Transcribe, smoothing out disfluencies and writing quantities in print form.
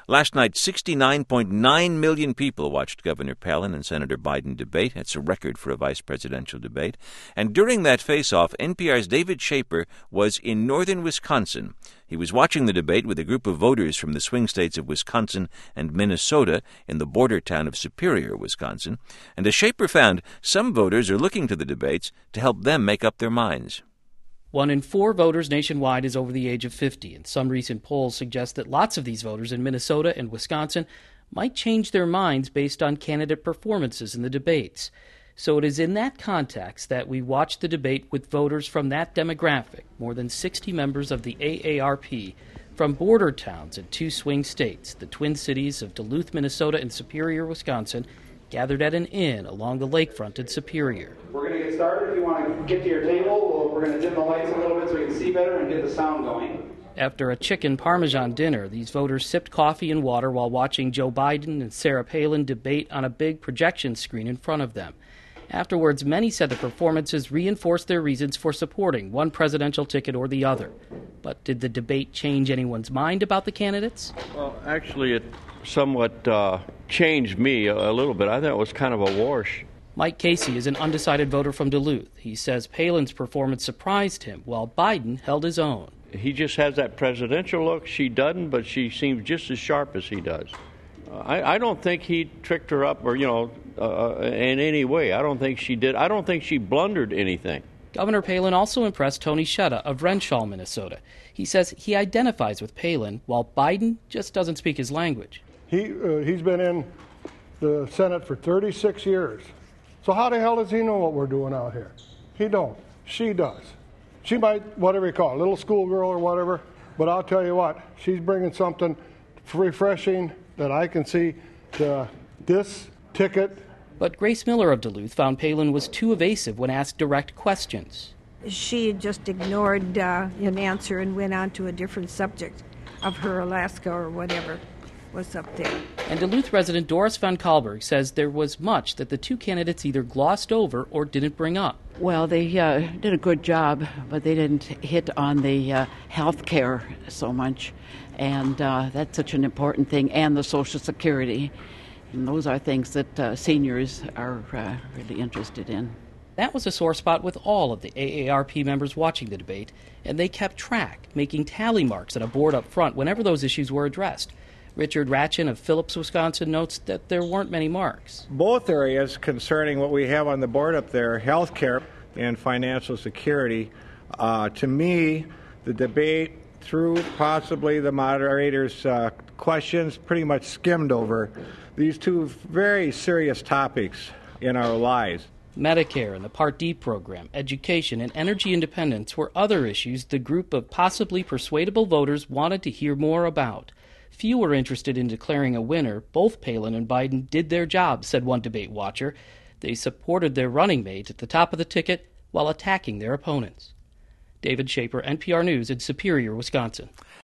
Last night, 69.9 million people watched Governor Palin and Senator Biden debate. That's a record for a vice presidential debate. And during that face-off, NPR's David Schaper was in northern Wisconsin. He was watching the debate with a group of voters from the swing states of Wisconsin and Minnesota in the border town of Superior, Wisconsin. And as Schaper found, some voters are looking to the debates to help them make up their minds. 1 in 4 voters nationwide is over the age of 50, and some recent polls suggest that lots of these voters in Minnesota and Wisconsin might change their minds based on candidate performances in the debates. So it is in that context that we watched the debate with voters from that demographic, more than 60 members of the AARP, from border towns in 2 swing states, the Twin Cities of Duluth, Minnesota and Superior, Wisconsin, gathered at an inn along the lakefront in Superior. We're going to get started. If you want to get to your table, we're going to dim the lights a little bit so you can see better and get the sound going. After a chicken parmesan dinner, these voters sipped coffee and water while watching Joe Biden and Sarah Palin debate on a big projection screen in front of them. Afterwards, many said the performances reinforced their reasons for supporting one presidential ticket or the other. But did the debate change anyone's mind about the candidates? Well, actually, it somewhat changed me a little bit. I thought it was kind of a wash. Mike Casey is an undecided voter from Duluth. He says Palin's performance surprised him, while Biden held his own. He just has that presidential look. She doesn't, but she seems just as sharp as he does. I don't think he tricked her up or, in any way. I don't think she did. I don't think she blundered anything. Governor Palin also impressed Tony Shetta of Renshaw, Minnesota. He says he identifies with Palin, while Biden just doesn't speak his language. He's been in the Senate for 36 years. So how the hell does he know what we're doing out here? He don't. She does. She might, whatever you call it, little schoolgirl or whatever, but I'll tell you what, she's bringing something refreshing that I can see to this ticket. But Grace Miller of Duluth found Palin was too evasive when asked direct questions. She just ignored an answer and went on to a different subject of her Alaska or whatever was up there. And Duluth resident Doris Van Kalberg says there was much that the two candidates either glossed over or didn't bring up. Well, they did a good job, but they didn't hit on the health care so much, and that's such an important thing, and the Social Security. And those are things that seniors are really interested in. That was a sore spot with all of the AARP members watching the debate, and they kept track, making tally marks on a board up front whenever those issues were addressed. Richard Ratchin of Phillips, Wisconsin, notes that there weren't many marks. Both areas concerning what we have on the board up there, health care and financial security, to me, the debate through possibly the moderator's questions pretty much skimmed over these two very serious topics in our lives. Medicare and the Part D program, education, and energy independence were other issues the group of possibly persuadable voters wanted to hear more about. Few were interested in declaring a winner. Both Palin and Biden did their job, said one debate watcher. They supported their running mate at the top of the ticket while attacking their opponents. David Schaper, NPR News in Superior, Wisconsin.